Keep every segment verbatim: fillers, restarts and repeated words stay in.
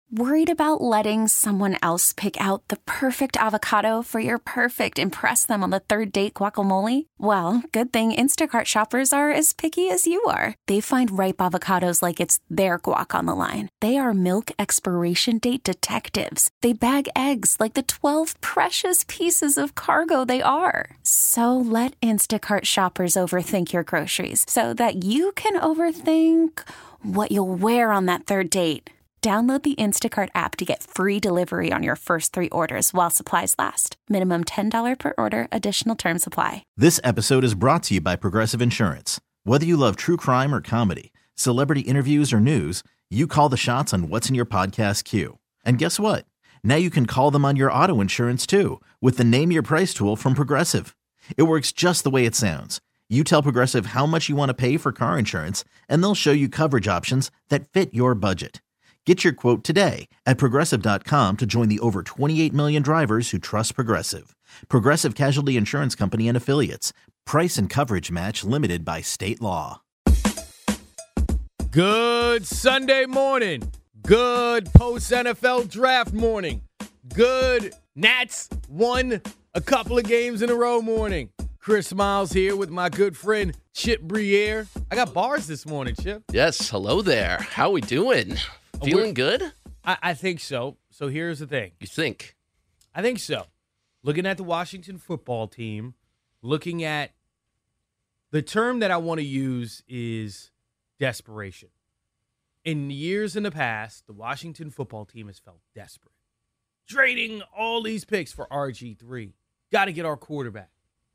Worried about letting someone else pick out the perfect avocado for your perfect impress them on the third date guacamole? Well, good thing Instacart shoppers are as picky as you are. They find ripe avocados like it's their guac on the line. They are milk expiration date detectives. They bag eggs like the twelve precious pieces of cargo they are. So let Instacart shoppers overthink your groceries so that you can overthink what you'll wear on that third date. Download the Instacart app to get free delivery on your first three orders while supplies last. Minimum ten dollars per order. Additional terms apply. This episode is brought to you by Progressive Insurance. Whether you love true crime or comedy, celebrity interviews or news, you call the shots on what's in your podcast queue. And guess what? Now you can call them on your auto insurance too with the Name Your Price tool from Progressive. It works just the way it sounds. You tell Progressive how much you want to pay for car insurance, and they'll show you coverage options that fit your budget. Get your quote today at Progressive dot com to join the over twenty-eight million drivers who trust Progressive. Progressive Casualty Insurance Company and Affiliates. Price and coverage match limited by state law. Good Sunday morning. Good post-N F L draft morning. Good Nats won a couple of games in a row morning. Chris Miles here with my good friend Chip Briere. I got bars this morning, Chip. Yes, hello there. How we doing? Feeling We're, good? I, I think so. So here's the thing. You think? I think so. Looking at the Washington football team, looking at the term that I want to use is desperation. In years in the past, the Washington football team has felt desperate. Trading all these picks for R G three. Got to get our quarterback.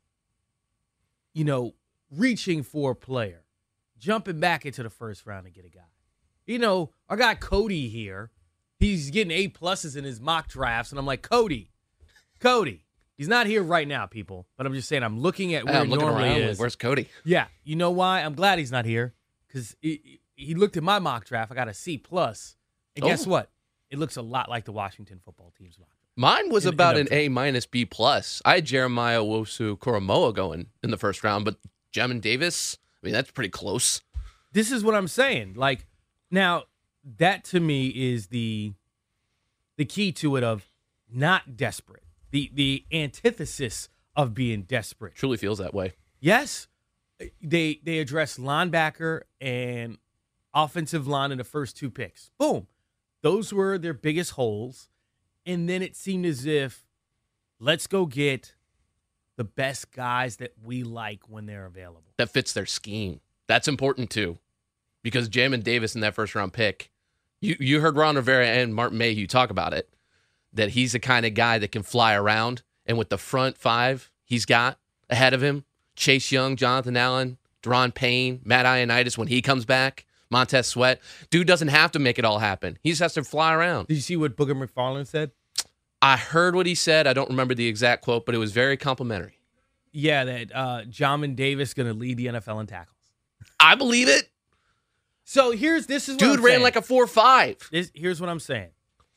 You know, reaching for a player. Jumping back into the first round to get a guy. You know, I got Cody here. He's getting A pluses in his mock drafts, and I'm like, Cody, Cody. He's not here right now, people. But I'm just saying, I'm looking at where yeah, I'm he looking normally around, is. Like, where's Cody? Yeah, you know why? I'm glad he's not here because he, he looked at my mock draft. I got a C plus, and oh. guess what? It looks a lot like the Washington football team's mock draft. Mine was in, about in an A minus B plus. I had Jeremiah Owusu-Koramoah going in the first round, but Jamin Davis, I mean, that's pretty close. This is what I'm saying. Like, now. That to me is the the key to it of not desperate. The the antithesis of being desperate. Truly feels that way. Yes. They they address linebacker and offensive line in the first two picks. Boom. Those were their biggest holes. And then it seemed as if let's go get the best guys that we like when they're available. That fits their scheme. That's important too. Because Jamin Davis in that first round pick, You you heard Ron Rivera and Martin Mayhew talk about it, that he's the kind of guy that can fly around. And with the front five he's got ahead of him, Chase Young, Jonathan Allen, Deron Payne, Matt Ioannidis when he comes back, Montez Sweat, dude doesn't have to make it all happen. He just has to fly around. Did you see what Booger McFarland said? I heard what he said. I don't remember the exact quote, but it was very complimentary. Yeah, that uh, Jamin Davis going to lead the N F L in tackles. I believe it. So here's this is what dude I'm ran saying. like a four five. This, here's what I'm saying.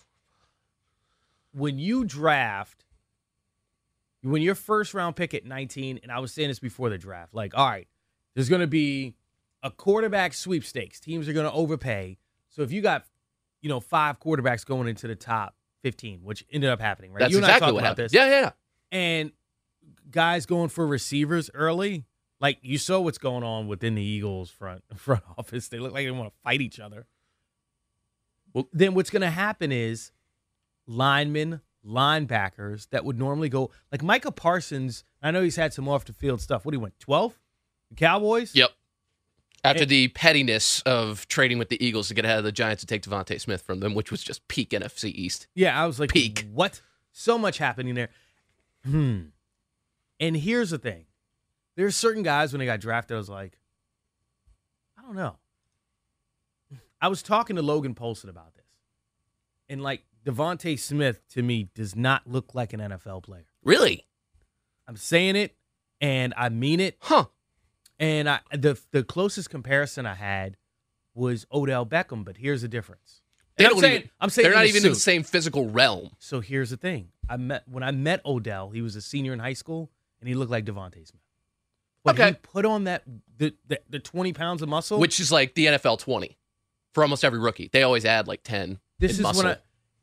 When you draft, when your first round pick at nineteen, and I was saying this before the draft, like, all right, there's going to be a quarterback sweepstakes. Teams are going to overpay. So if you got, you know, five quarterbacks going into the top fifteen, which ended up happening, right? That's you and exactly I talked what about happened. this. Yeah, yeah. And guys going for receivers early. Like, you saw what's going on within the Eagles' front front office. They look like they want to fight each other. Well, then what's going to happen is linemen, linebackers that would normally go – like Micah Parsons, I know he's had some off-the-field stuff. What, he went twelve? The Cowboys? Yep. After and, the pettiness of trading with the Eagles to get ahead of the Giants to take Devontae Smith from them, which was just peak N F C East. Yeah, I was like, peak. What? So much happening there. Hmm. And here's the thing. There's certain guys when they got drafted, I was like, I don't know. I was talking to Logan Poulsen about this. And, like, Devontae Smith, to me, does not look like an N F L player. Really? I'm saying it, and I mean it. Huh. And I the the closest comparison I had was Odell Beckham, but here's the difference. They I'm don't saying, even, I'm saying they're not in even suit. in the same physical realm. So here's the thing. I met when I met Odell, he was a senior in high school, and he looked like Devontae Smith. But okay. he put on that the, the the twenty pounds of muscle, which is like the N F L twenty for almost every rookie. They always add like ten. This in is muscle. when I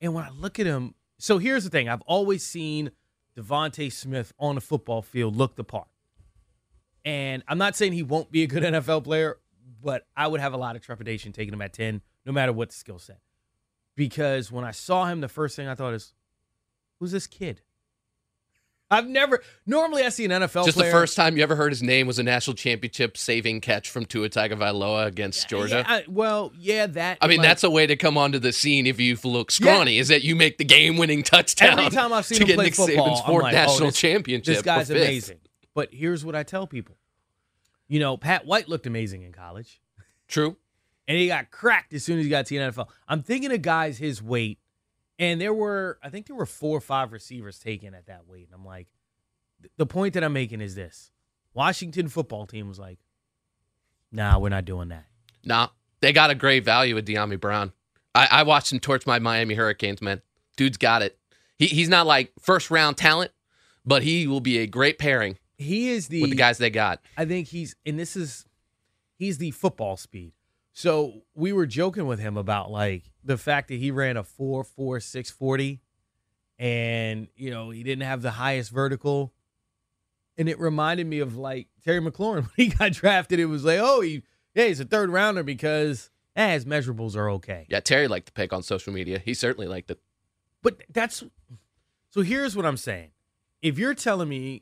And when I look at him, so here's the thing. I've always seen Devontae Smith on the football field look the part. And I'm not saying he won't be a good N F L player, but I would have a lot of trepidation taking him at ten, no matter what the skill set. Because when I saw him, the first thing I thought is, who's this kid? I've never, normally I see an N F L Just player. the first time you ever heard his name was a national championship saving catch from Tua Tagovailoa against Georgia. Yeah, I, well, yeah, that. I mean, like, that's a way to come onto the scene if you look scrawny, Yeah. is that you make the game-winning touchdown Every time I've seen to him get play Nick football, Saban's I'm fourth like, national oh, this, championship. This guy's or fifth. amazing. But here's what I tell people. You know, Pat White looked amazing in college. True. And he got cracked as soon as he got to the N F L. I'm thinking of guys his weight, and there were, I think there were four or five receivers taken at that weight. And I'm like, the point that I'm making is this. Washington football team was like, nah, we're not doing that. Nah, they got a great value with De'Ami Brown. I, I watched him torch my Miami Hurricanes, man. Dude's got it. He, he's not like first-round talent, but he will be a great pairing He is the, with the guys they got. I think he's, and this is, he's the football speed. So we were joking with him about like the fact that he ran a four four six forty, and you know he didn't have the highest vertical, and it reminded me of like Terry McLaurin when he got drafted. It was like, oh, he yeah, he's a third rounder because eh, his measurables are okay. Yeah, Terry liked the pick on social media. He certainly liked it. But that's so. Here's what I'm saying: if you're telling me,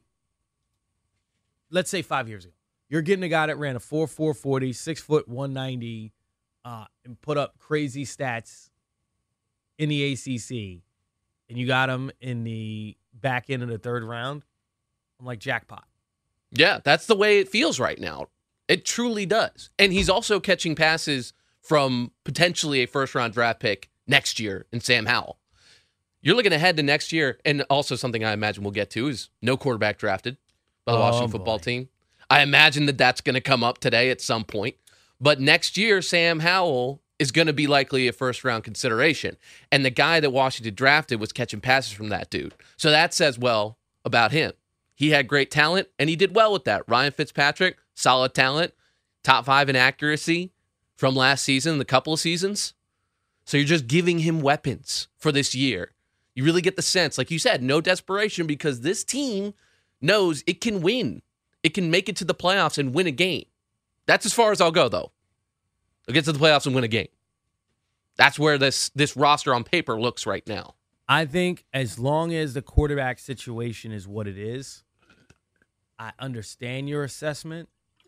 let's say five years ago, you're getting a guy that ran a four four forty, six foot one ninety, uh, and put up crazy stats in the A C C, and you got him in the back end of the third round, I'm like, jackpot. Yeah, that's the way it feels right now. It truly does. And he's also catching passes from potentially a first-round draft pick next year in Sam Howell. You're looking ahead to next year, and also something I imagine we'll get to is no quarterback drafted by the Oh, Washington boy. football team. I imagine that that's going to come up today at some point. But next year, Sam Howell is going to be likely a first-round consideration. And the guy that Washington drafted was catching passes from that dude. So that says well about him. He had great talent, and he did well with that. Ryan Fitzpatrick, solid talent, top five in accuracy from last season, the couple of seasons. So you're just giving him weapons for this year. You really get the sense, like you said, no desperation because this team knows it can win. It can make it to the playoffs and win a game. That's as far as I'll go, though. They'll get to the playoffs and win a game. That's where this this roster on paper looks right now. I think as long as the quarterback situation is what it is, I understand your assessment.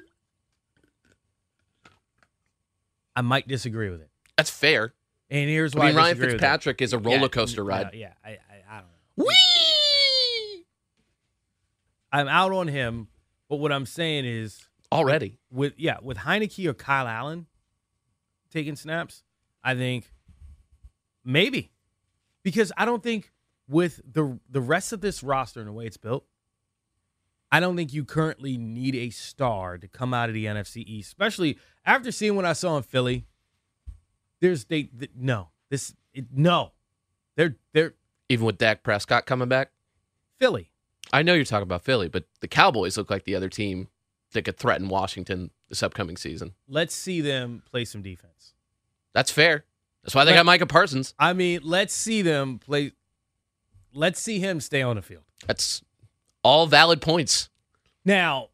I might disagree with it. That's fair. And here's I why I, mean, Ryan disagree with it. Fitzpatrick is a roller Yeah, coaster ride. Yeah, yeah I, I, I don't know. Whee! I'm out on him, but what I'm saying is Already. with yeah, with Heineke or Kyle Allen taking snaps, I think maybe. Because I don't think with the the rest of this roster and the way it's built, I don't think you currently need a star to come out of the N F C East, especially after seeing what I saw in Philly. There's they, th- no this it, no, they're they're Even with Dak Prescott coming back. Philly. I know you're talking about Philly, but the Cowboys look like the other team that could threaten Washington this upcoming season. Let's see them play some defense. That's fair. That's why they Let- got Micah Parsons. I mean, let's see them play. Let's see him stay on the field. That's all valid points. Now,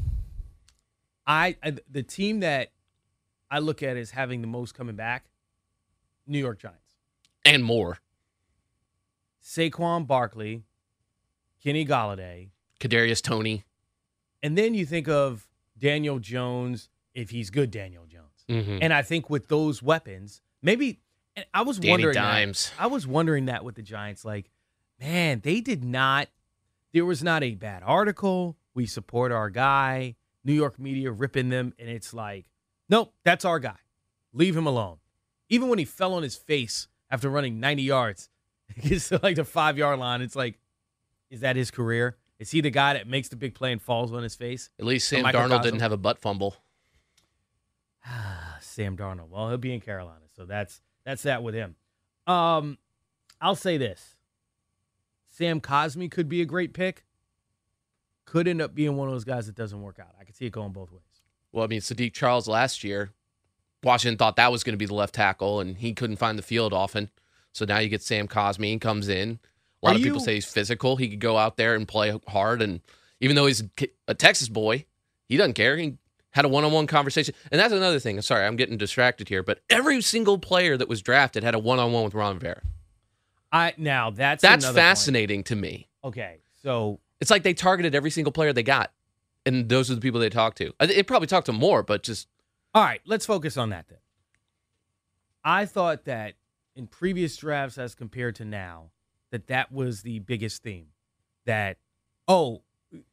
I, I the team that I look at as having the most coming back, New York Giants. And more. Saquon Barkley, Kenny Golladay, Kadarius Toney. and then you think of Daniel Jones, if he's good Daniel Jones. Mm-hmm. And I think with those weapons, maybe and I was Danny wondering Dimes. That, I was wondering that with the Giants, like, man, they did not. There was not a bad article. We support our guy. New York media ripping them, and it's like, nope, that's our guy. Leave him alone. Even when he fell on his face after running ninety yards, gets to like the five yard line. It's like, is that his career? Is he the guy that makes the big play and falls on his face? At least Sam Michael Darnold Cosmo. didn't have a butt fumble. Sam Darnold. Well, he'll be in Carolina, so that's that's that with him. Um, I'll say this: Sam Cosmi could be a great pick. Could end up being one of those guys that doesn't work out. I could see it going both ways. Well, I mean, Sadiq Charles last year, Washington thought that was going to be the left tackle, and he couldn't find the field often. So now you get Sam Cosmi. He comes in. A lot Are of people you- say he's physical. He could go out there and play hard. And even though he's a Texas boy, he doesn't care. He had a one-on-one conversation. And that's another thing. Sorry, I'm getting distracted here. But every single player that was drafted had a one-on-one with Ron Rivera. I now that's That's another point. fascinating to me. Okay, so It's like they targeted every single player they got. And those are the people they talked to. I- They probably talked to more, but just all right, let's focus on that then. I thought that in previous drafts as compared to now, that that was the biggest theme. That, oh,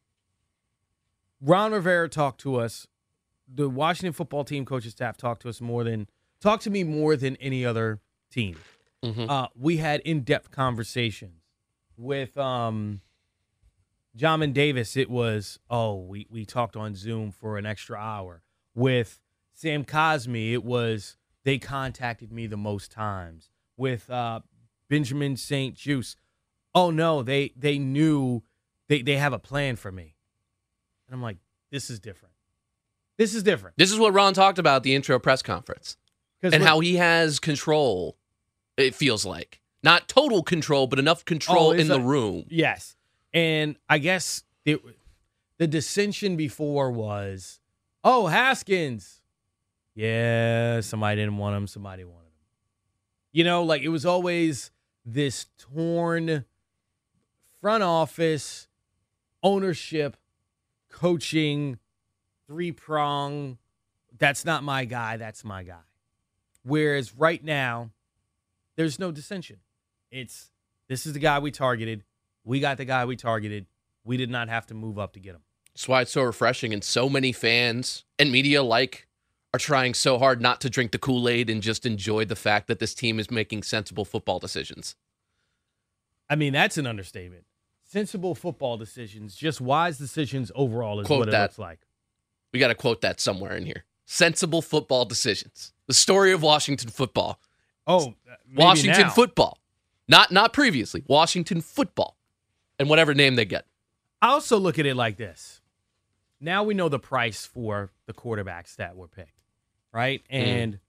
Ron Rivera talked to us, the Washington football team coaching staff talked to us more than, talked to me more than any other team. mhm. Uh, we had in-depth conversations with um, Jamin Davis. It was, oh, we, we talked on Zoom for an extra hour. With Sam Cosmi, it was they contacted me the most times. With uh, Benjamin Saint Juice, oh no, they they knew they they have a plan for me, and I'm like, this is different. This is different. This is what Ron talked about at the intro press conference. 'Cause And what- how he has control, it feels like. Not total control, but enough control Oh, it's in the a- room. Yes. And I guess it, the dissension before was, oh, Haskins. Yeah, somebody didn't want him. Somebody wanted him. You know, like it was always this torn front office, ownership, coaching, three-prong. That's not my guy. That's my guy. Whereas right now, there's no dissension. It's, this is the guy we targeted. We got the guy we targeted. We did not have to move up to get him. That's why it's so refreshing, and so many fans and media alike are trying so hard not to drink the Kool-Aid and just enjoy the fact that this team is making sensible football decisions. I mean, that's an understatement. Sensible football decisions, just wise decisions overall is Quote what it that. looks like. We got to quote that somewhere in here. Sensible football decisions. The story of Washington football. Oh, maybe Washington now. football. Not not previously. Washington football. And whatever name they get. I also look at it like this. Now we know the price for the quarterbacks that were picked, right? And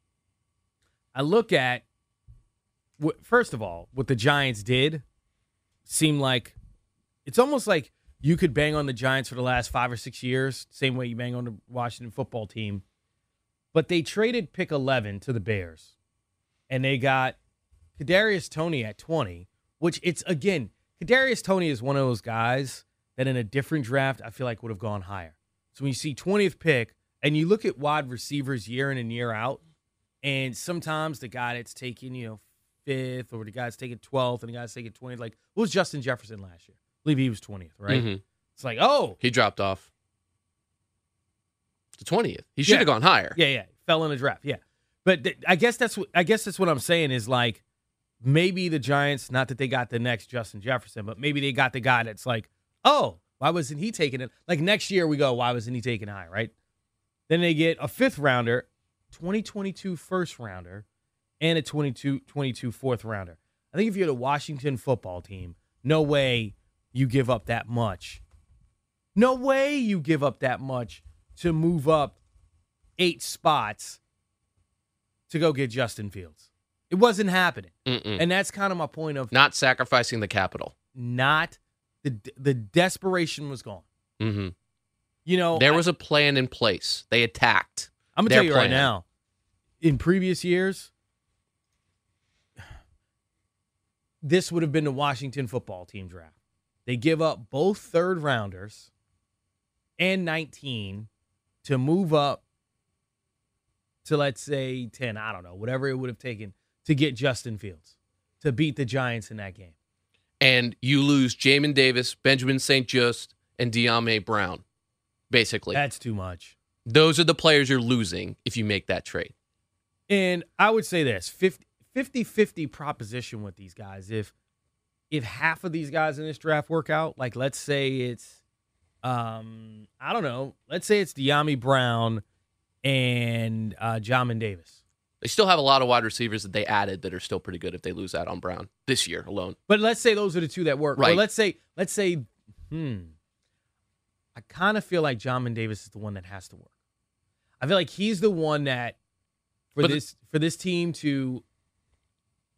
I look at, what, first of all, what the Giants did seemed like, it's almost like you could bang on the Giants for the last five or six years, same way you bang on the Washington football team. But they traded pick eleven to the Bears, and they got Kadarius Toney at twenty, which it's, again, Kadarius Toney is one of those guys that in a different draft I feel like would have gone higher. So when you see twentieth pick and you look at wide receivers year in and year out, and sometimes the guy that's taking, you know, fifth or the guy that's taking twelfth and the guy that's taking twentieth, like what was Justin Jefferson last year? I believe he was twentieth, right? Mhm. It's like, oh, He dropped off to twentieth. He should have Yeah. gone higher. yeah, yeah, fell in the draft, yeah. But th- I guess that's what I guess that's what I'm saying is like maybe the Giants, not that they got the next Justin Jefferson, but maybe they got the guy that's like, oh, why wasn't he taking it? Like next year we go, why wasn't he taking high, right? Then they get a fifth rounder, twenty twenty-two first rounder, and a twenty-two twenty-two fourth rounder. I think if you're the Washington football team, no way you give up that much. No way you give up that much to move up eight spots to go get Justin Fields. It wasn't happening. Mm-mm. And that's kind of my point of Not sacrificing the capital. not the the desperation was gone. Mm-hmm. You know, There I- was a plan in place. They attacked. I'm gonna their tell you right plan. now. In previous years, this would have been the Washington football team draft. They give up both third rounders and nineteen to move up to, let's say, ten. I don't know, whatever it would have taken to get Justin Fields to beat the Giants in that game. And you lose Jamin Davis, Benjamin Saint Just, and De'Ami Brown, basically. That's too much. Those are the players you're losing if you make that trade. And I would say this, fifty-fifty proposition with these guys. If if half of these guys in this draft work out, like let's say it's, um, I don't know, let's say it's De'Ami Brown and uh, Jamin Davis. They still have a lot of wide receivers that they added that are still pretty good if they lose out on Brown this year alone. But let's say those are the two that work. Or Right. let's say, let's say, hmm, I kind of feel like Jamin Davis is the one that has to work. I feel like he's the one that for But the- this for this team to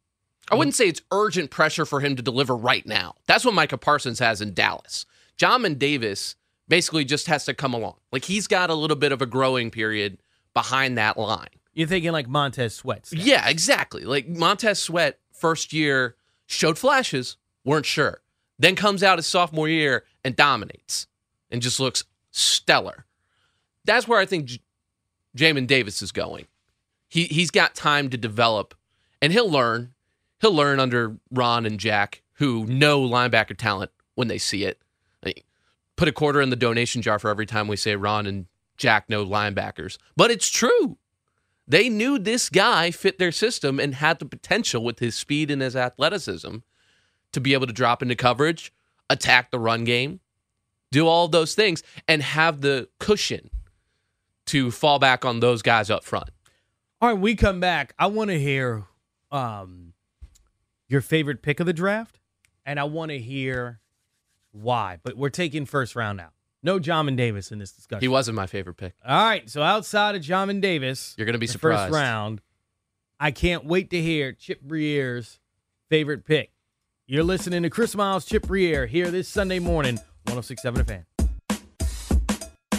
I wouldn't say it's urgent pressure for him to deliver right now. That's what Micah Parsons has in Dallas. Jamin Davis basically just has to come along. Like, he's got a little bit of a growing period behind that line. You're thinking like Montez Sweat. Stats. Yeah, exactly. Like Montez Sweat, first year, showed flashes, weren't sure. Then comes out his sophomore year and dominates and just looks stellar. That's where I think J- Jamin Davis is going. He, he's got time to develop, and he'll learn. He'll learn under Ron and Jack, who know linebacker talent when they see it. Like, put a quarter in the donation jar for every time we say Ron and Jack know linebackers. But it's true. They knew this guy fit their system and had the potential with his speed and his athleticism to be able to drop into coverage, attack the run game, do all those things, and have the cushion to fall back on those guys up front. All right, we come back. I want to hear um, your favorite pick of the draft, and I want to hear why. But we're taking first round out. No Jamin Davis in this discussion. He wasn't my favorite pick. All right, so outside of Jamin Davis, you're going to be the surprised. First round, I can't wait to hear Chip Brier's favorite pick. You're listening to Chris Miles, Chip Briere here this Sunday morning, one oh six point seven The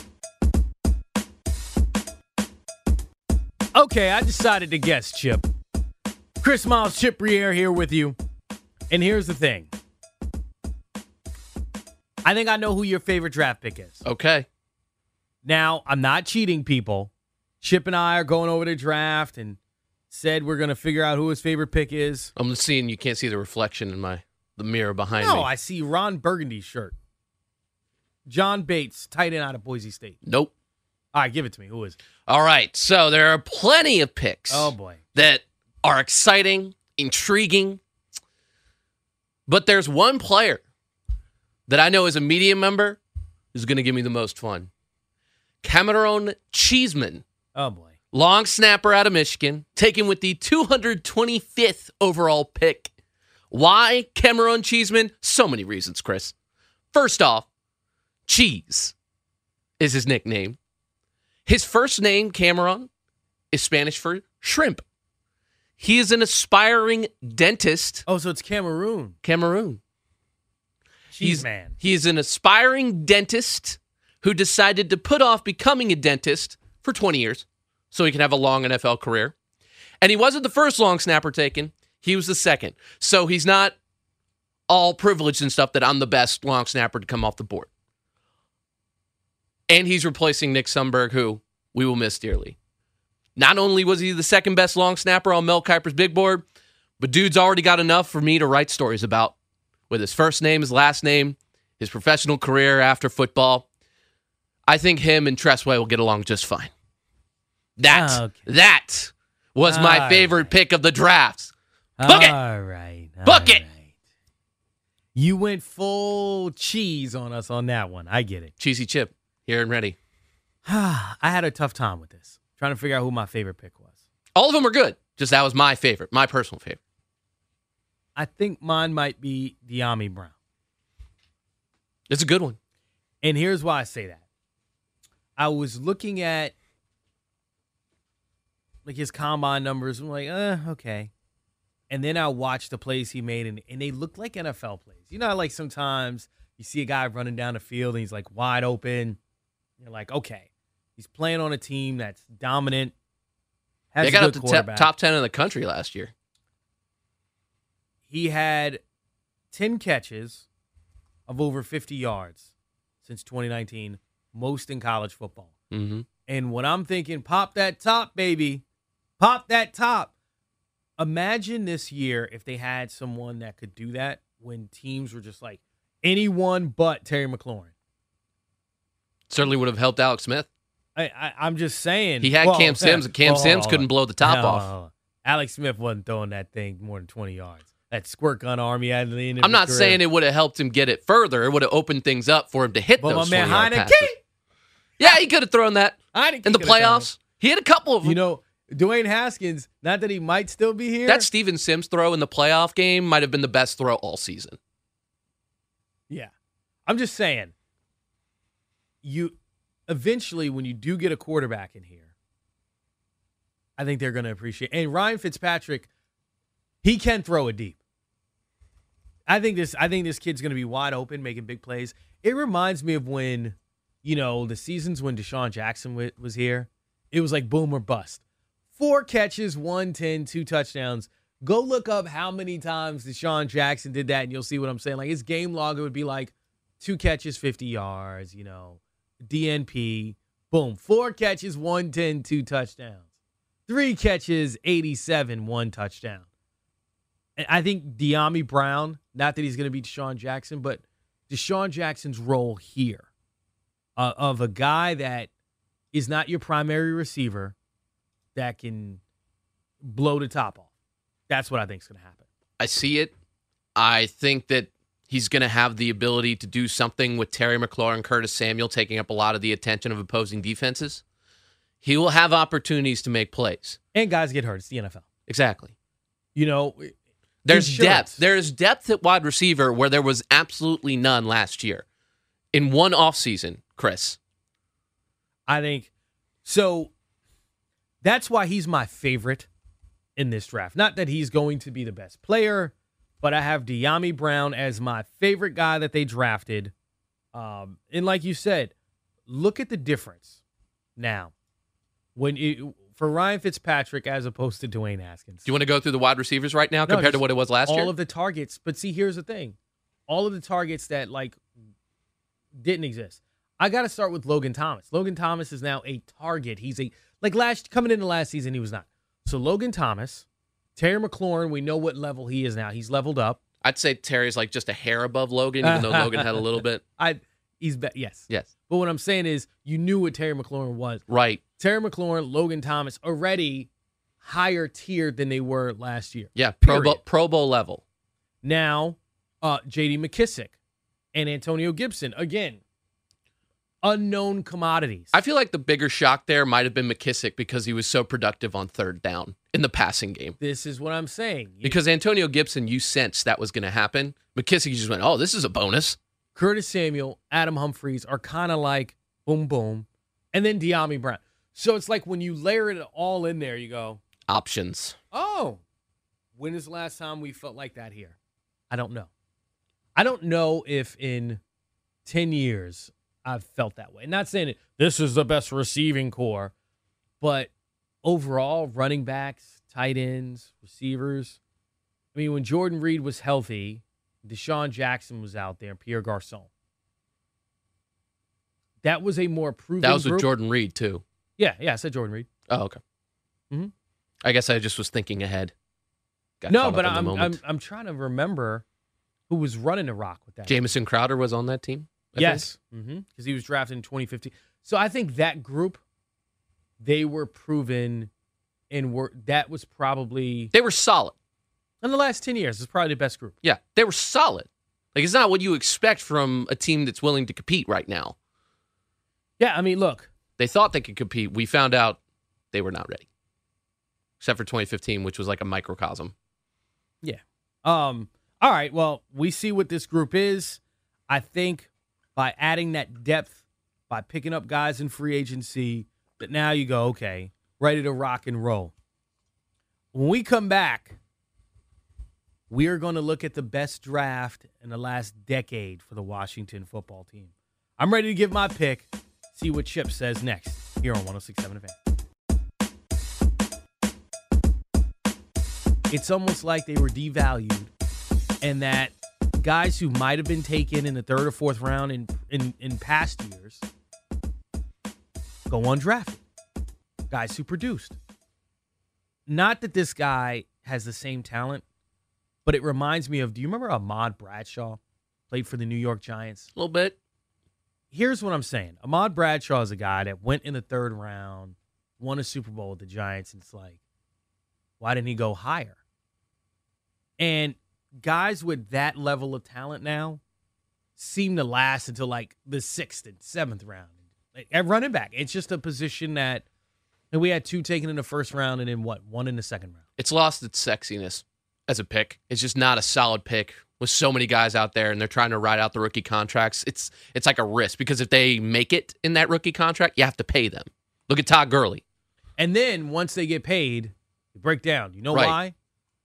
Fan. Okay, I decided to guess, Chip. Chris Miles, Chip Briere here with you. And here's the thing. I think I know who your favorite draft pick is. Okay. Now, I'm not cheating, people. Chip and I are going over the draft and said we're going to figure out who his favorite pick is. I'm just seeing you can't see the reflection in my the mirror behind no, me. No, I see Ron Burgundy's shirt. John Bates, tight end out of Boise State. Nope. All right, give it to me. Who is it? All right, so there are plenty of picks. Oh, boy. That are exciting, intriguing. But there's one player that I know as a media member is going to give me the most fun. Cameron Cheeseman. Oh, boy. Long snapper out of Michigan, taken with the two hundred twenty-fifth overall pick. Why Cameron Cheeseman? So many reasons, Chris. First off, Cheese is his nickname. His first name, Cameron, is Spanish for shrimp. He is an aspiring dentist. Oh, so it's Cameroon. Cameroon. Cheese He's, man. He is an aspiring dentist who decided to put off becoming a dentist for twenty years so he can have a long N F L career. And he wasn't the first long snapper taken. He was the second. So he's not all privileged and stuff that I'm the best long snapper to come off the board. And he's replacing Nick Sundberg, who we will miss dearly. Not only was he the second best long snapper on Mel Kiper's big board, but dude's already got enough for me to write stories about with his first name, his last name, his professional career after football. I think him and Tressway will get along just fine. That, okay. that was my all favorite right. pick of the draft. Book it. All right. All Book it. Right. You went full cheese on us on that one. I get it. Cheesy Chip, here and ready. I had a tough time with this, trying to figure out who my favorite pick was. All of them were good. Just that was my favorite, my personal favorite. I think mine might be De'Ami Brown. It's a good one. And here's why I say that. I was looking at like his combine numbers. I'm like, uh, okay. And then I watched the plays he made, and, and they looked like N F L plays. You know, like sometimes you see a guy running down the field, and he's like wide open. You're like, okay, he's playing on a team that's dominant. Has they got a up good to quarterback. t- top ten in the country last year. He had ten catches of over fifty yards since twenty nineteen, most in college football. Mm-hmm. And when I'm thinking, pop that top, baby, pop that top. Imagine this year if they had someone that could do that when teams were just like anyone but Terry McLaurin. Certainly would have helped Alex Smith. I, I, I'm just saying. He had well, Cam Sims, and Cam well, Sims couldn't blow the top no, off. Alex Smith wasn't throwing that thing more than twenty yards. That squirt gun arm he had at the end of I'm his not career. saying it would have helped him get it further. It would have opened things up for him to hit but those my man twenty-yard Heineke, passes. Yeah, he could have thrown that Heineke in the playoffs. He had a couple of them. You know, Dwayne Haskins, not that he might still be here. That Steven Sims throw in the playoff game might have been the best throw all season. Yeah. I'm just saying, you eventually, when you do get a quarterback in here, I think they're going to appreciate. And Ryan Fitzpatrick, He can throw it deep. I think this I think this kid's going to be wide open, making big plays. It reminds me of when, you know, the seasons when Deshaun Jackson w- was here. It was like boom or bust. Four catches, one ten, two touchdowns. Go look up how many times Deshaun Jackson did that, and you'll see what I'm saying. Like, his game log, it would be like two catches, fifty yards, you know, D N P. Boom. Four catches, one ten, two touchdowns. Three catches, eighty-seven, one touchdown. And I think De'Ami Brown, not that he's going to be Deshaun Jackson, but Deshaun Jackson's role here uh, of a guy that is not your primary receiver that can blow the top off. That's what I think is going to happen. I see it. I think that he's going to have the ability to do something with Terry McLaurin, Curtis Samuel taking up a lot of the attention of opposing defenses. He will have opportunities to make plays. And guys get hurt. It's the N F L. Exactly. You know, there's insurance. depth. There is depth at wide receiver where there was absolutely none last year. In one offseason, Chris. I think so. That's why he's my favorite in this draft. Not that he's going to be the best player, but I have De'Ami Brown as my favorite guy that they drafted. Um, and like you said, look at the difference now when it, for Ryan Fitzpatrick as opposed to Dwayne Haskins. Do you want to go through the wide receivers right now No, compared to just what it was last all year? All of the targets. But see, here's the thing. All of the targets that, like, didn't exist. I got to start with Logan Thomas. Logan Thomas is now a target. He's a, like, last coming into last season, he was not. So Logan Thomas, Terry McLaurin, we know what level he is now. He's leveled up. I'd say Terry's like just a hair above Logan, even though Logan had a little bit. I, he's be- yes, Yes, but what I'm saying is, you knew what Terry McLaurin was. right. Terry McLaurin, Logan Thomas, already higher tiered than they were last year. Yeah, Pro Period. Bowl, Pro Bowl level. Now, uh, J D McKissick and Antonio Gibson, again, unknown commodities. I feel like the bigger shock there might have been McKissick because he was so productive on third down in the passing game. This is what I'm saying. You- Because Antonio Gibson, you sensed that was going to happen. McKissick, you just went, oh, this is a bonus. Curtis Samuel, Adam Humphries are kind of like boom, boom, and then De'Ami Brown. So it's like when you layer it all in there, you go, Options. oh, when is the last time we felt like that here? I don't know. I don't know if in ten years I've felt that way. Not saying it, this is the best receiving core, but overall, running backs, tight ends, receivers. I mean, when Jordan Reed was healthy, Deshaun Jackson was out there, and Pierre Garçon. That was a more proven That was with group. Jordan Reed, too. Yeah, yeah, I said Jordan Reed. Oh, okay. Mhm. I guess I just was thinking ahead. Got No, caught up but in the I'm, moment. I'm I'm trying to remember who was running the rock with that. Jamison Crowder was on that team? I Yes, because mm-hmm. he was drafted in twenty fifteen. So I think that group, they were proven, and were that was probably think. They were solid. in the last ten years. It's probably the best group. Yeah, they were solid. Like, it's not what you expect from a team that's willing to compete right now. Yeah, I mean, look, They thought they could compete. We found out they were not ready. Except for twenty fifteen, which was like a microcosm. yeah. Um. All right. Well, we see what this group is. I think by adding that depth, by picking up guys in free agency, that now you go, okay, ready to rock and roll. When we come back, we are going to look at the best draft in the last decade for the Washington football team. I'm ready to give my pick, see what Chip says next here on one oh six point seven Fan. It's almost like they were devalued, and that guys who might have been taken in the third or fourth round in, in, in past years go undrafted. Guys who produced. Not that this guy has the same talent, but it reminds me of, do you remember Ahmad Bradshaw? Played for the New York Giants. A little bit. Here's what I'm saying. Ahmad Bradshaw is a guy that went in the third round, won a Super Bowl with the Giants, and it's like, why didn't he go higher? And guys with that level of talent now seem to last until like the sixth and seventh round. Like, at running back, it's just a position that, and we had two taken in the first round and then what, one in the second round. It's lost its sexiness as a pick. It's just not a solid pick with so many guys out there, and they're trying to ride out the rookie contracts. It's it's like a risk, because if they make it in that rookie contract, you have to pay them. Look at Todd Gurley. And then once they get paid, they break down. You know Right. why?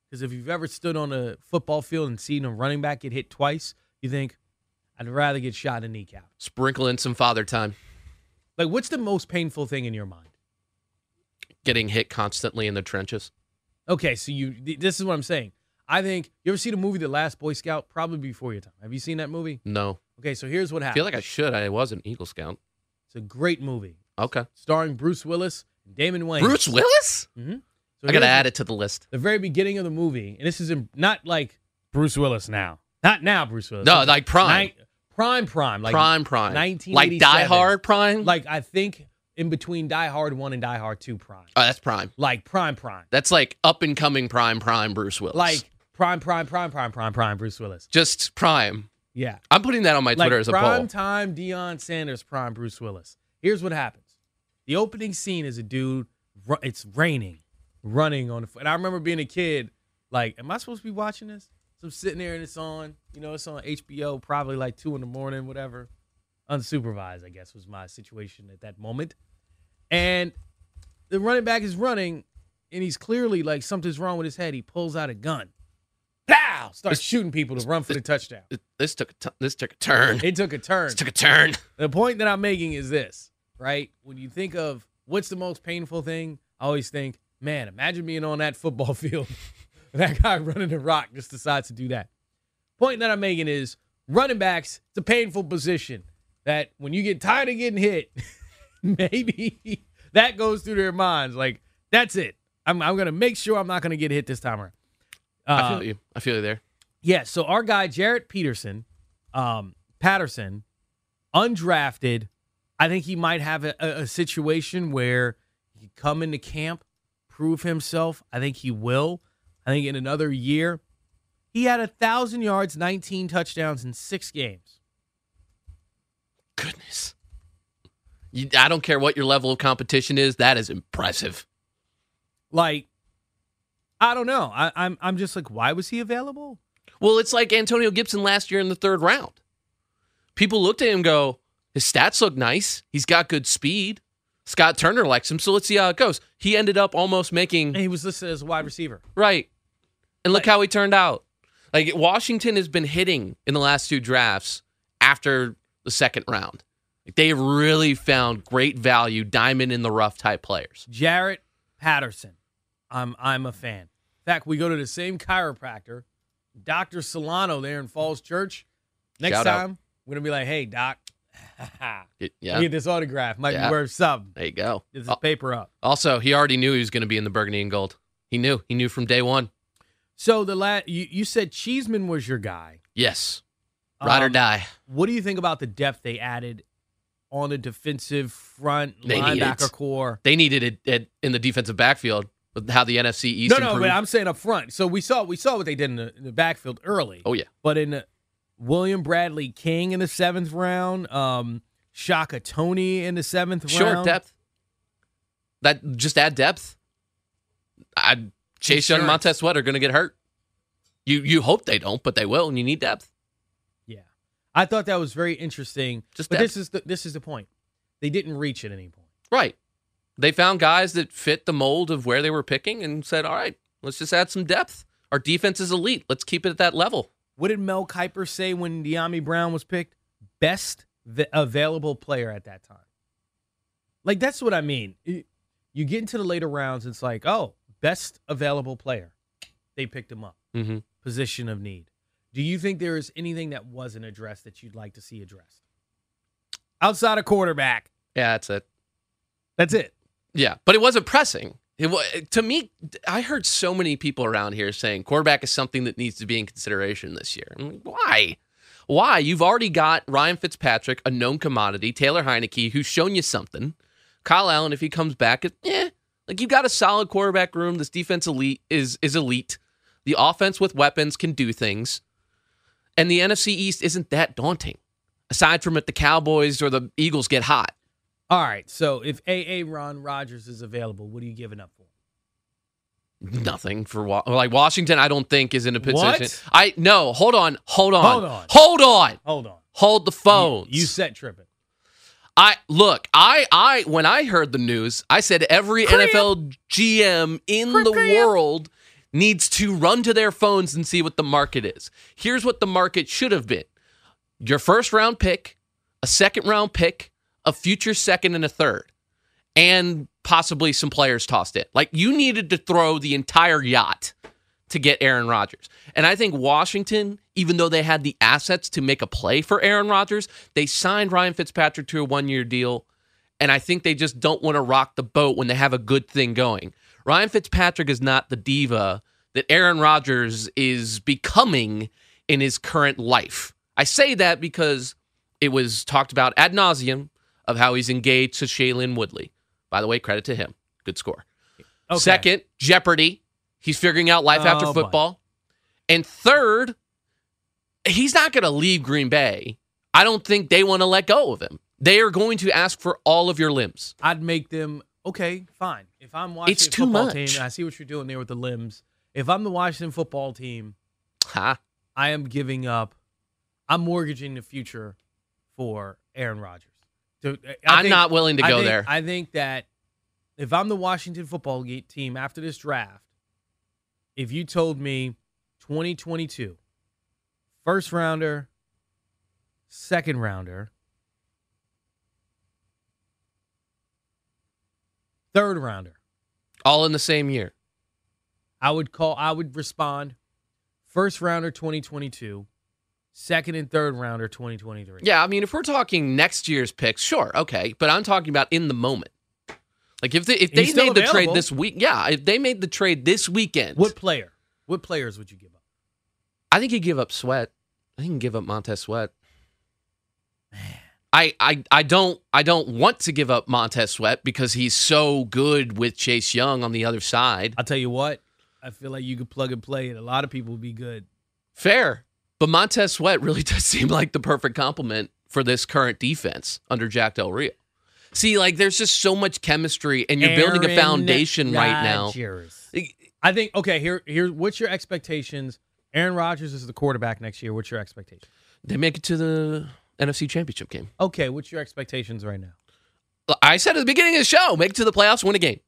Because if you've ever stood on a football field and seen a running back get hit twice, you think, I'd rather get shot in the kneecap. Sprinkle in some father time. Like, what's the most painful thing in your mind? Getting hit constantly in the trenches. Okay, so you. This is what I'm saying. I think, you ever see the movie The Last Boy Scout? Probably before your time. Have you seen that movie? No. Okay, so here's what I happened. feel like I should. I was an Eagle Scout. It's a great movie. Okay. Starring Bruce Willis and Damon Wayans. Bruce Willis? Mm-hmm. So I got to here's add the- it to the list. The very beginning of the movie, and this is in, not like Bruce Willis now. Not now, Bruce Willis. No, like prime. Ni- prime, prime. Like prime, prime. nineteen Like eighty-seven. Die Hard prime? Like, I think in between Die Hard one and Die Hard two prime. Oh, that's prime. Like, prime, prime. That's like up and coming prime, prime Bruce Willis. Like, prime, prime, prime, prime, prime, prime Bruce Willis. just prime. Yeah. I'm putting that on my Twitter Like, as a prime poll. time Deion Sanders, prime Bruce Willis. Here's what happens. The opening scene is a dude, ru- it's raining, running on the foot. And I remember being a kid, like, am I supposed to be watching this? So I'm sitting there and it's on, you know, it's on H B O, probably like two in the morning, whatever. Unsupervised, I guess, was my situation at that moment. And the running back is running, and he's clearly like something's wrong with his head. He pulls out a gun. Pow! Starts shooting people to run for the touchdown. This took a t- this took a turn. It took a turn. This took a turn. The point that I'm making is this, right? When you think of what's the most painful thing, I always think, man, imagine being on that football field. That guy running the rock just decides to do that. Point that I'm making is running backs, it's a painful position that when you get tired of getting hit, maybe that goes through their minds. Like, that's it. I'm, I'm going to make sure I'm not going to get hit this time around. Uh, I feel you. I feel you there. Yeah, so our guy, Jarrett Peterson, um, Patterson, undrafted, I think he might have a, a, a situation where he could come into camp, prove himself. I think he will. I think in another year, he had one thousand yards, nineteen touchdowns in six games. Goodness. You, I don't care what your level of competition is. That is impressive. Like, I don't know. I, I'm I'm just like, why was he available? Well, it's like Antonio Gibson last year in the third round. People looked at him and go, his stats look nice. He's got good speed. Scott Turner likes him, so let's see how it goes. He ended up almost making... And he was listed as a wide receiver. Right. And look Like- how he turned out. Like, Washington has been hitting in the last two drafts after the second round. Like, they really found great value, diamond in the rough type players. Jarrett Patterson. I'm I'm a fan. In fact, we go to the same chiropractor, Doctor Solano there in Falls Church. Next Shout out. time, we're going to be like, hey, Doc, It- yeah, get this autograph. Might Yeah. be worth something. there you go. Get this Al- paper up. Also, he already knew he was going to be in the burgundy and gold. He knew. He knew from day one. So the la- you, you said Cheeseman was your guy. Yes. Ride or Um, die. What do you think about the depth they added on the defensive front They need linebacker it. core? They needed it at, in the defensive backfield with how the N F C East No, no, improved. but I'm saying up front. So we saw we saw what they did in the, in the backfield early. Oh, yeah. But in the, William Bradley King in the seventh round, um, Shaka Tony in the seventh Short round. depth. That just add depth. I Chase Young, Insurance. Montez Sweat are going to get hurt. You you hope they don't, but they will, and you need depth. Yeah, I thought that was very interesting. Just but depth. this is the this is the point. They didn't reach at any point. Right. They found guys that fit the mold of where they were picking and said, all right, let's just add some depth. Our defense is elite. Let's keep it at that level. What did Mel Kiper say when De'Ami Brown was picked? Best v- available player at that time. Like, that's what I mean. It- you get into the later rounds, it's like, oh, best available player. They picked him up. Mm-hmm. Position of need. Do you think there is anything that wasn't addressed that you'd like to see addressed? Outside of quarterback. Yeah, that's it. That's it. Yeah, but it wasn't pressing. It was, to me, I heard so many people around here saying quarterback is something that needs to be in consideration this year. I'm like, why? Why? You've already got Ryan Fitzpatrick, a known commodity, Taylor Heineke, who's shown you something. Kyle Allen, if he comes back, eh, like you got a solid quarterback room. This defense elite is is elite. The offense with weapons can do things. And the N F C East isn't that daunting. Aside from if the Cowboys or the Eagles get hot. All right. So if A A. Ron Rodgers is available, what are you giving up for? Nothing for Wa- like Washington. I don't think is in a position. What? I no. Hold on. Hold on. Hold on. Hold on. Hold on. Hold the phones. You, you said tripping. I look. I I when I heard the news, I said every Cramp. N F L G M in Cramp, the cramp. world needs to run to their phones and see what the market is. Here's what the market should have been. Your first round pick, a second round pick, a future second and a third, and possibly some players tossed in. Like, you needed to throw the entire yacht to get Aaron Rodgers. And I think Washington, even though they had the assets to make a play for Aaron Rodgers, they signed Ryan Fitzpatrick to a one-year deal, and I think they just don't want to rock the boat when they have a good thing going. Ryan Fitzpatrick is not the diva that Aaron Rodgers is becoming in his current life. I say that because it was talked about ad nauseum of how he's engaged to Shailene Woodley. By the way, credit to him. Good score. Okay. Second, Jeopardy. He's figuring out life oh, after football. Boy. And third, he's not going to leave Green Bay. I don't think they want to let go of him. They are going to ask for all of your limbs. I'd make them, okay, fine. If I'm watching it's a too football much. team, I see what you're doing there with the limbs. If I'm the Washington football team, huh? I am giving up, I'm mortgaging the future for Aaron Rodgers. So I'm think, not willing to I go think, there. I think that if I'm the Washington football team after this draft, if you told me twenty twenty-two, first rounder, second rounder, third rounder, all in the same year, I would call, I would respond, first rounder twenty twenty-two, second and third rounder twenty twenty-three. Yeah, I mean, if we're talking next year's picks, sure, okay. But I'm talking about in the moment. Like, if they, if they made the trade this week, yeah, if they made the trade this weekend. What player? What players would you give up? I think you give up Sweat. I think you can give up Montez Sweat. Man. I, I I don't I don't want to give up Montez Sweat because he's so good with Chase Young on the other side. I'll tell you what, I feel like you could plug and play, and a lot of people would be good. Fair. But Montez Sweat really does seem like the perfect complement for this current defense under Jack Del Rio. See, like, there's just so much chemistry, and you're Aaron building a foundation right now. Rodgers. I think, okay, here, here. What's your expectations? Aaron Rodgers is the quarterback next year. What's your expectation? They make it to the N F C Championship game. Okay, what's your expectations right now? I said at the beginning of the show, make it to the playoffs, win a game.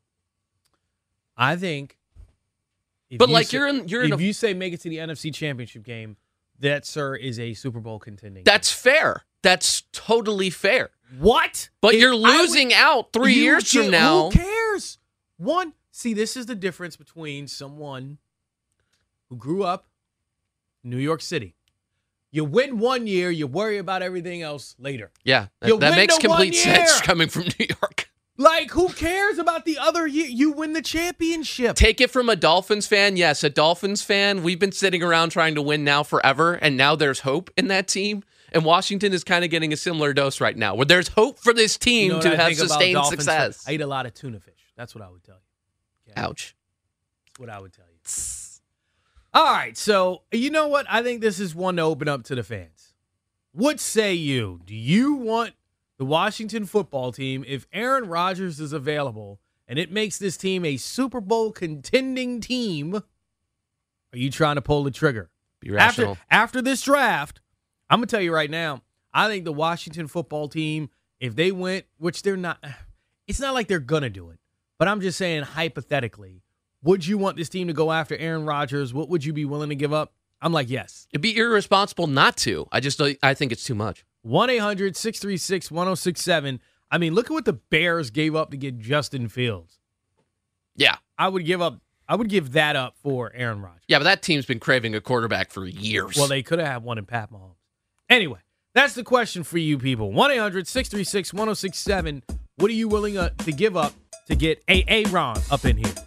I think. But, you like, say, you're in... You're in if a, you say make it to the N F C Championship game, that, sir, is a Super Bowl contending That's game. fair. That's totally fair. What? But if you're losing would, out three years get, from now. Who cares? One, see, this is the difference between someone who grew up in New York City. You win one year, you worry about everything else later. Yeah, you that, that makes complete year. sense coming from New York. Like, who cares about the other year? You win the championship. Take it from a Dolphins fan. Yes, a Dolphins fan. We've been sitting around trying to win now forever, and now there's hope in that team. And Washington is kind of getting a similar dose right now, where there's hope for this team you know to I have sustained success. I eat a lot of tuna fish. That's what I would tell you. Okay? Ouch. That's what I would tell you. All right, so you know what? I think this is one to open up to the fans. What say you? Do you want the Washington football team, if Aaron Rodgers is available and it makes this team a Super Bowl contending team, are you trying to pull the trigger? Be rational. After, after this draft, I'm going to tell you right now, I think the Washington football team, if they went, which they're not, it's not like they're going to do it, but I'm just saying hypothetically, would you want this team to go after Aaron Rodgers? What would you be willing to give up? I'm like, yes. It'd be irresponsible not to. I just, I think it's too much. one eight hundred six three six one oh six seven. I mean, look at what the Bears gave up to get Justin Fields. Yeah. I would give up, I would give that up for Aaron Rodgers. Yeah, but that team's been craving a quarterback for years. Well, they could have had one in Pat Mahomes. Anyway, that's the question for you people. one eight hundred six three six one oh six seven. What are you willing uh, to give up to get A A Ron up in here?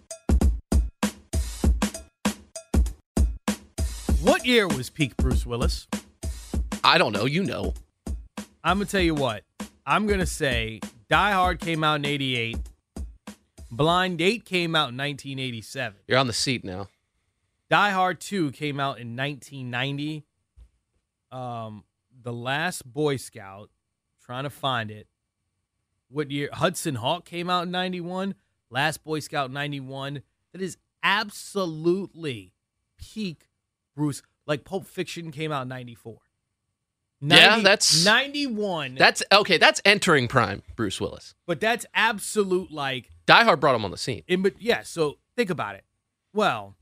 What year was peak Bruce Willis? I don't know. You know. I'm going to tell you what. I'm going to say Die Hard came out in eighty-eight. Blind Date came out in nineteen eighty-seven. You're on the seat now. Die Hard two came out in nineteen ninety. Um, The Last Boy Scout, trying to find it. What year? Hudson Hawk came out in ninety-one. Last Boy Scout ninety-one. That is absolutely peak Bruce. Like Pulp Fiction came out in ninety-four. ninety, yeah, that's ninety-one. That's okay. That's entering prime Bruce Willis. But that's absolute like Die Hard brought him on the scene. in, but yeah. So think about it. well,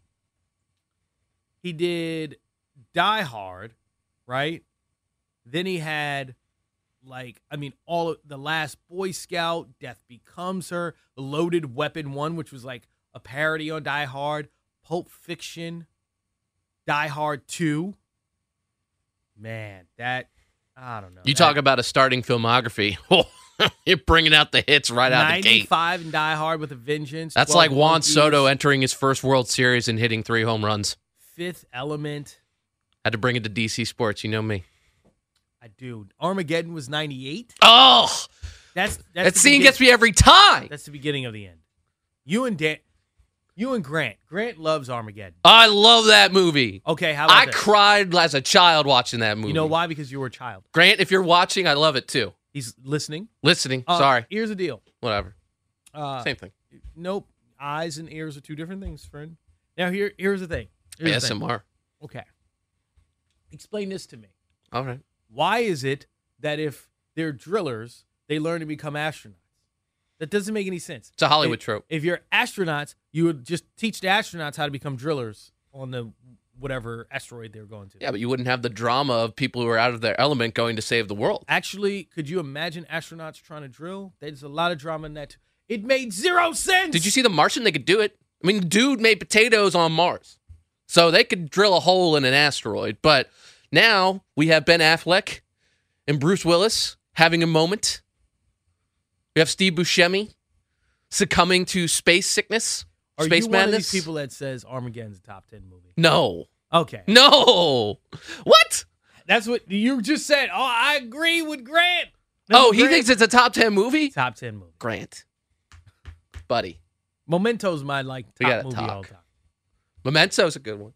he did Die Hard, right? Then he had, like, I mean, all of The Last Boy Scout, Death Becomes Her, Loaded Weapon one, which was like a parody on Die Hard, Pulp Fiction, Die Hard two. Man, that, I don't know. You that, talk about a starting filmography. You're bringing out the hits right out the gate. ninety-five in Die Hard with a Vengeance. That's like Juan Monkeys, Soto entering his first World Series and hitting three home runs. Fifth Element. Had to bring it to D C Sports. You know me. I do. Armageddon was ninety-eight. Oh, That's, that's that the scene begin- gets me every time. That's the beginning of the end. You and Dan, you and Grant. Grant loves Armageddon. I love that movie. Okay, how about I this? cried as a child watching that movie. You know why? Because you were a child. Grant, if you're watching, I love it too. He's listening. Listening. Uh, Sorry. Here's the deal. Whatever. Uh, Same thing. Nope. Eyes and ears are two different things, friend. Now here, here's the thing. Here's the A S M thing. R. Okay. Explain this to me. All right. Why is it that if they're drillers, they learn to become astronauts? That doesn't make any sense. It's a Hollywood if, trope. If you're astronauts, you would just teach the astronauts how to become drillers on the whatever asteroid they're going to. Yeah, but you wouldn't have the drama of people who are out of their element going to save the world. Actually, could you imagine astronauts trying to drill? There's a lot of drama in that. Too. It made zero sense. Did you see The Martian? They could do it. I mean, the dude made potatoes on Mars. So they could drill a hole in an asteroid. But now we have Ben Affleck and Bruce Willis having a moment. We have Steve Buscemi succumbing to space sickness, Are space you madness. one of these people that says Armageddon's a top ten movie? No. Okay. No. What? That's what you just said. Oh, I agree with Grant. That's Oh, what he Grant- thinks it's a top ten movie? top ten movie. Grant. Buddy. Memento's my like We top gotta movie talk. all time. Memento's a good one.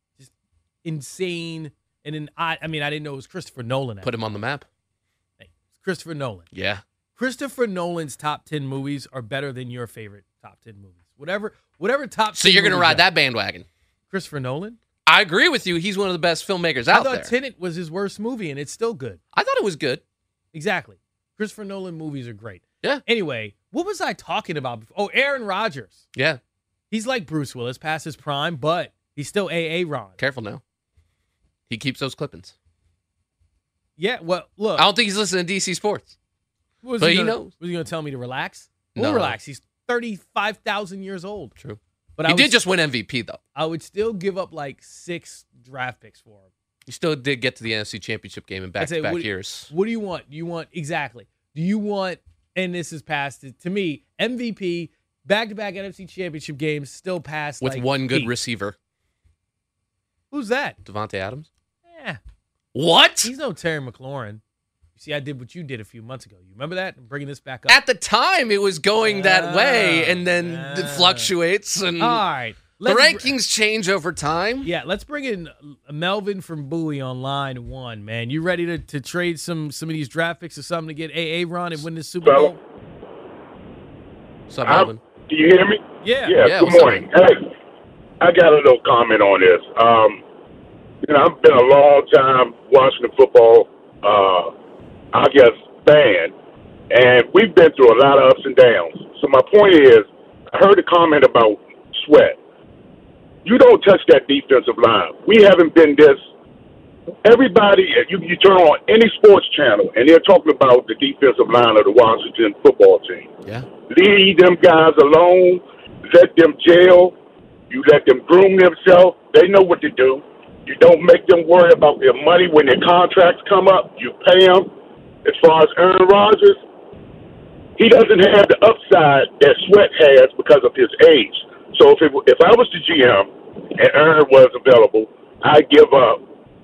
Insane. And then I I mean I didn't know it was Christopher Nolan. Put him on the map. Hey, Christopher Nolan. Yeah. Christopher Nolan's top ten movies are better than your favorite top ten movies. Whatever whatever top So ten you're going to movies ride are. that bandwagon. Christopher Nolan? I agree with you. He's one of the best filmmakers I out thought there. Tenet was his worst movie and it's still good. I thought it was good. Exactly. Christopher Nolan movies are great. Yeah. Anyway, what was I talking about before? Oh, Aaron Rodgers. Yeah. He's like Bruce Willis, past his prime, but he's still A A Ron. Careful now. He keeps those clippings. Yeah, well, look. I don't think he's listening to D C Sports. Was but he gonna, knows. Was he going to tell me to relax? We'll No. relax. He's thirty-five thousand years old. True. But He I did would, just win M V P, though. I would still give up like six draft picks for him. He still did get to the N F C Championship game in I'd say, back-to-back what- years. What do you want? Do you want, exactly. Do you want, and this is past, to me, M V P, back-to-back N F C Championship games, still past With like, one good Pete. receiver. Who's that? Devontae Adams? Yeah. What? He's no Terry McLaurin. You see, I did what you did a few months ago. You remember that? I'm bringing this back up. At the time, it was going that way, Ah, and then it ah. fluctuates, and All right. the Let's br- rankings change over time. Yeah, let's bring in Melvin from Bowie on line one, man. You ready to, to trade some some of these draft picks or something to get A A Ron and win this Super Bowl? What's up, I, Melvin? do you hear me? Yeah. Yeah, Yeah, good what's up, morning. Hey, I got a little comment on this. Um, you know, I've been a long time watching football, uh, I guess, fan, and we've been through a lot of ups and downs. So my point is, I heard a comment about Sweat. You don't touch that defensive line. We haven't been this. Everybody, you, you turn on any sports channel, and they're talking about the defensive line of the Washington football team. Yeah. Leave them guys alone. Let them jail. You let them groom themselves. They know what to do. You don't make them worry about their money when their contracts come up. You pay them. As far as Aaron Rodgers, he doesn't have the upside that Sweat has because of his age. So if it, if I was the G M and Aaron was available, I'd give up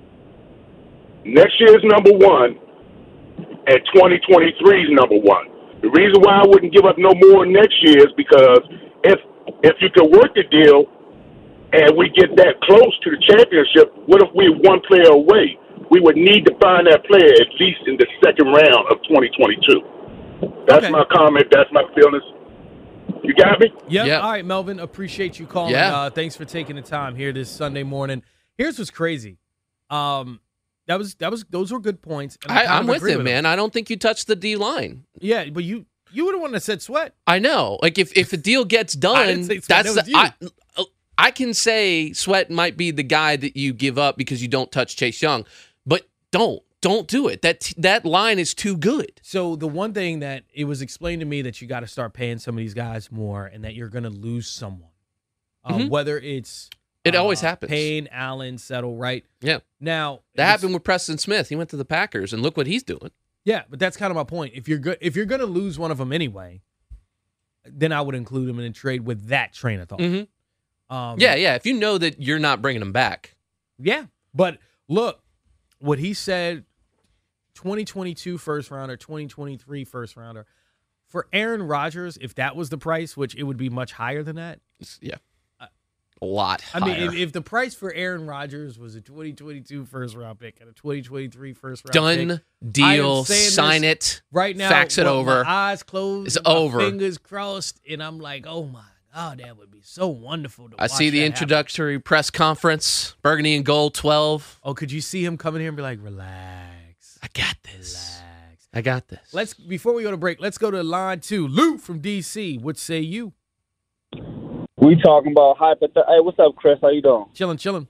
next year's number one and twenty twenty-three's number one. The reason why I wouldn't give up no more next year is because if if you could work the deal and we get that close to the championship, what if we're one player away? We would need to find that player at least in the second round of twenty twenty-two. That's Okay. my comment. That's my feelings. You got me? Yep. Yep. All right, Melvin. Appreciate you calling. Yeah. Uh, thanks for taking the time here this Sunday morning. Here's what's crazy. Um, that was that was those were good points. and I, kind I'm of with agree him, man. I don't think you touched the D line. Yeah, but you you were the one that said Sweat. I know. Like if if a deal gets done, didn't say Sweat, that's that the, was I, I can say Sweat might be the guy that you give up because you don't touch Chase Young, but don't. Don't do it. That that line is too good. So the one thing that it was explained to me that you got to start paying some of these guys more and that you're going to lose someone. Uh, mm-hmm. Whether it's It uh, always happens. Payne, Allen, Settle, right? Yeah. Now that happened with Preston Smith. He went to the Packers, and look what he's doing. Yeah, but that's kind of my point. If you're good, if you're going to lose one of them anyway, then I would include him in a trade with that train of thought. Mm-hmm. Um, yeah, yeah. If you know that you're not bringing him back. Yeah, but look, what he said. twenty twenty-two first rounder, twenty twenty-three first rounder. For Aaron Rodgers, if that was the price, which it would be much higher than that. Yeah. A lot I higher. mean, if, if the price for Aaron Rodgers was a twenty twenty-two first round pick and a twenty twenty-three first round Done pick. deal, sign it, right now, fax it well, over. My eyes closed, it's and my over. fingers crossed, and I'm like, oh my God, that would be so wonderful to I watch see the that introductory happen. press conference, Burgundy and Gold twelve. Oh, could you see him coming here and be like, relax. I got this. Relax. I got this. Let's before we go to break, let's go to line two. Lou from D C. What say you? We talking about hypothetical. Hey, what's up, Chris? How you doing? Chilling, chilling.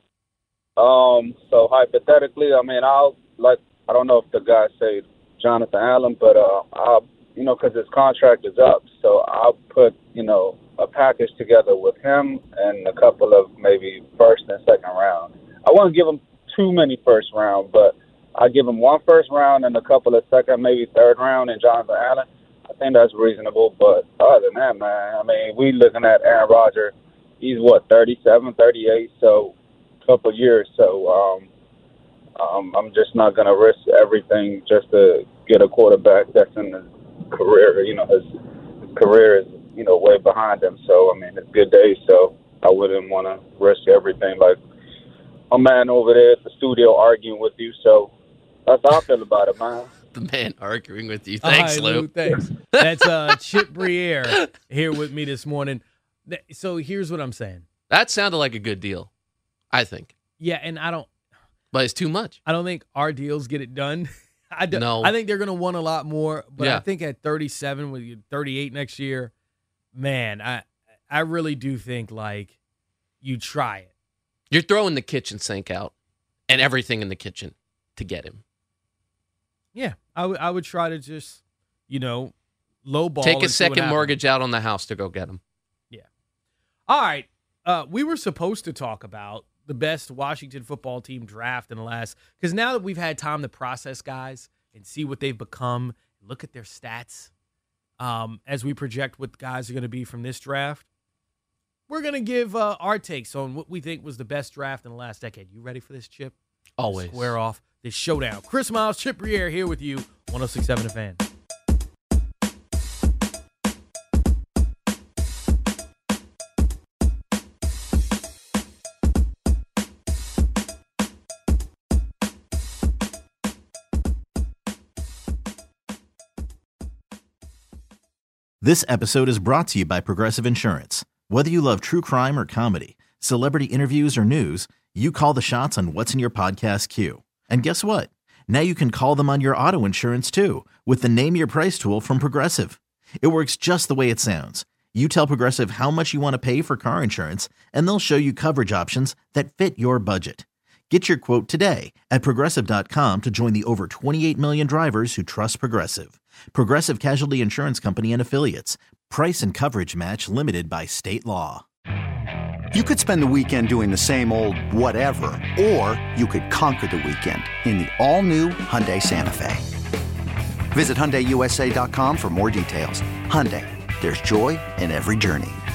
Um, so hypothetically, I mean, I'll like I don't know if the guy said Jonathan Allen, but uh, I'll you know because his contract is up, so I'll put you know a package together with him and a couple of maybe first and second round. I won't give him too many first round, but I give him one first round and a couple of second, maybe third round, and Jonathan Allen. I think that's reasonable, but other than that, man, I mean, we looking at Aaron Rodgers. He's, what, thirty-seven, thirty-eight, so a couple years. So um, um, I'm just not going to risk everything just to get a quarterback that's in his career. You know, his, his career is, you know, way behind him. So, I mean, it's good days, so I wouldn't want to risk everything. Like a man over there at the studio arguing with you, so that's how I feel about it, man. The man arguing with you. Thanks, Hi, Lou. Lou. Thanks. That's uh, Chip Briere here with me this morning. So here's what I'm saying. That sounded like a good deal, I think. Yeah, and I don't. But it's too much. I don't think our deals get it done. I do, no. I think they're going to want a lot more. But yeah. I think at thirty-seven with you thirty-eight next year, man, I I really do think like you try it. You're throwing the kitchen sink out and everything in the kitchen to get him. Yeah, I would I would try to just, you know, lowball. Take a second mortgage out on the house to go get him. Yeah. All right. Uh, we were supposed to talk about the best Washington football team draft in the last, because now that we've had time to process guys and see what they've become, look at their stats, um, as we project what guys are going to be from this draft, we're going to give uh, our takes on what we think was the best draft in the last decade. You ready for this, Chip? Always. Square off this showdown. Chris Miles, Chip Briere here with you, one oh six point seven The Fan. This episode is brought to you by Progressive Insurance. Whether you love true crime or comedy, celebrity interviews or news, you call the shots on what's in your podcast queue. And guess what? Now you can call them on your auto insurance too with the Name Your Price tool from Progressive. It works just the way it sounds. You tell Progressive how much you want to pay for car insurance, and they'll show you coverage options that fit your budget. Get your quote today at Progressive dot com to join the over twenty-eight million drivers who trust Progressive. Progressive Casualty Insurance Company and Affiliates. Price and coverage match limited by state law. You could spend the weekend doing the same old whatever, or you could conquer the weekend in the all-new Hyundai Santa Fe. Visit Hyundai U S A dot com for more details. Hyundai, there's joy in every journey.